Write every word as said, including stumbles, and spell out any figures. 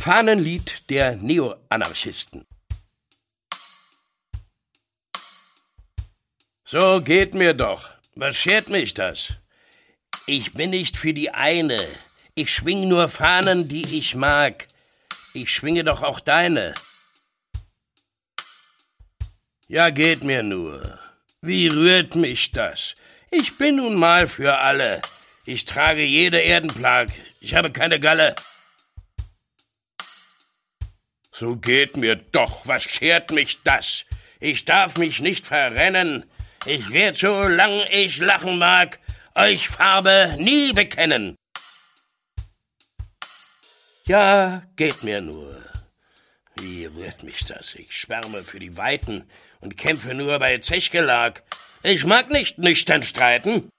Fahnenlied der Neoanarchisten. So geht mir doch. Was schert mich das? Ich bin nicht für die eine. Ich schwing nur Fahnen, die ich mag. Ich schwinge doch auch deine. Ja, geht mir nur. Wie rührt mich das? Ich bin nun mal für alle. Ich trage jede Erdenplag. Ich habe keine Galle. So geht mir doch. Was schert mich das? Ich darf mich nicht verrennen. Ich werd, solang ich lachen mag, euch Farbe nie bekennen. Ja, geht mir nur. Wie rührt mich das? Ich schwärme für die Weiten und kämpfe nur bei Zechgelag. Ich mag nicht nüchtern streiten.